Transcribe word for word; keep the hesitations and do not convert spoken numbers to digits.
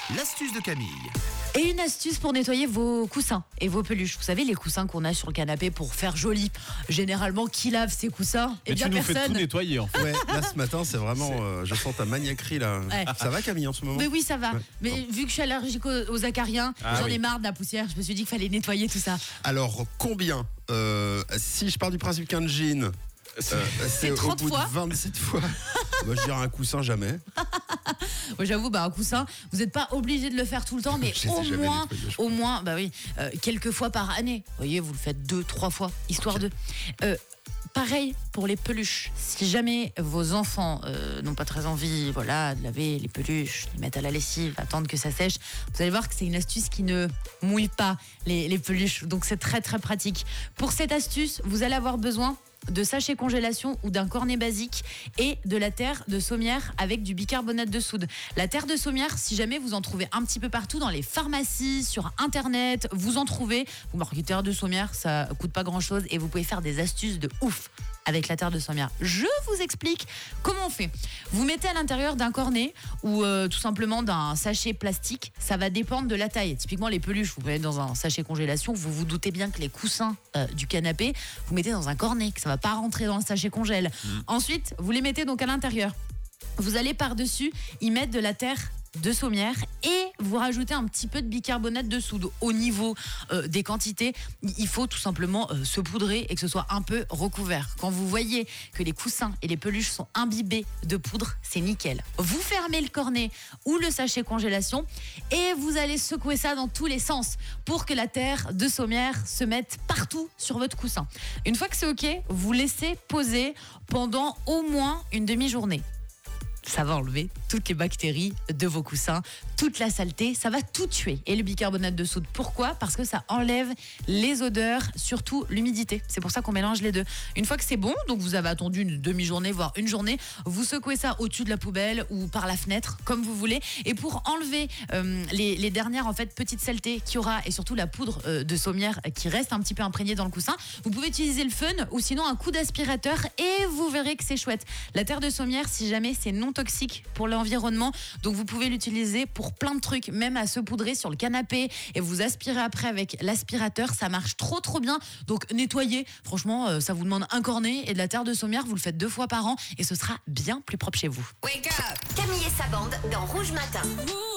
L'astuce de Camille. Et une astuce pour nettoyer vos coussins et vos peluches. Vous savez, les coussins qu'on a sur le canapé pour faire joli. Généralement, qui lave ces coussins? Et Eh bien, tu nous personne. fais tout nettoyer en fait. Ouais, là ce matin, c'est vraiment. euh, je sens ta maniaquerie là. Ouais. Ça va Camille en ce moment? Mais oui, ça va. Ouais. Mais Bon. vu que je suis allergique aux, aux acariens, Ah j'en oui. ai marre de la poussière. Je me suis dit qu'il fallait nettoyer tout ça. Alors combien euh, Si je pars du principe qu'un jean, euh, c'est au trente bout fois. de vingt-sept fois. Bah, je dirais un coussin jamais. Moi, j'avoue, bah, un coussin, vous n'êtes pas obligé de le faire tout le temps, mais Je les ai au jamais moins, nettoyés, je au moins, bah oui, euh, quelques fois par année. Vous voyez, vous le faites deux, trois fois, histoire Ok. de. Euh, Pareil pour les peluches. Si jamais vos enfants euh, n'ont pas très envie, voilà, de laver les peluches, les mettre à la lessive, attendre que ça sèche, vous allez voir que c'est une astuce qui ne mouille pas les, les peluches. Donc c'est très très pratique. Pour cette astuce, vous allez avoir besoin de sachets congélation ou d'un cornet basique et de la terre de saumière avec du bicarbonate de soude. La terre de saumière, si jamais vous en trouvez un petit peu partout dans les pharmacies, sur internet, vous en trouvez. Vous marquez terre de saumière, ça coûte pas grand chose et vous pouvez faire des astuces de ouf avec la terre de saumière. Je vous explique comment on fait. Vous mettez à l'intérieur d'un cornet ou euh, tout simplement d'un sachet plastique. Ça va dépendre de la taille. Typiquement les peluches, vous mettez dans un sachet congélation. Vous vous doutez bien que les coussins euh, du canapé, vous mettez dans un cornet, que ça va pas rentrer dans le sachet congèle. Mmh. Ensuite, vous les mettez donc à l'intérieur. Vous allez par-dessus y mettre de la terre de saumière et vous rajoutez un petit peu de bicarbonate de soude. Au niveau euh, des quantités, il faut tout simplement euh, se poudrer et que ce soit un peu recouvert. Quand vous voyez que les coussins et les peluches sont imbibés de poudre, c'est nickel. Vous fermez le cornet ou le sachet congélation et vous allez secouer ça dans tous les sens pour que la terre de saumière se mette partout sur votre coussin. Une fois que c'est OK, vous laissez poser pendant au moins une demi-journée. Ça va enlever toutes les bactéries de vos coussins, toute la saleté, ça va tout tuer. Et le bicarbonate de soude, pourquoi? Parce que ça enlève les odeurs, surtout l'humidité. C'est pour ça qu'on mélange les deux. Une fois que c'est bon, donc vous avez attendu une demi-journée, voire une journée, vous secouez ça au-dessus de la poubelle ou par la fenêtre, comme vous voulez. Et pour enlever euh, les, les dernières en fait, petites saletés qu'il y aura, et surtout la poudre euh, de saumière qui reste un petit peu imprégnée dans le coussin, vous pouvez utiliser le fun ou sinon un coup d'aspirateur et vous verrez que c'est chouette. La terre de saumière, si jamais, c'est non toxique pour l'environnement, donc vous pouvez l'utiliser pour plein de trucs, même à saupoudrer sur le canapé et vous aspirez après avec l'aspirateur, ça marche trop trop bien. Donc nettoyer, franchement, euh, ça vous demande un cornet et de la terre de saumière, vous le faites deux fois par an et ce sera bien plus propre chez vous. Wake up! Camille et sa bande dans Rouge Matin.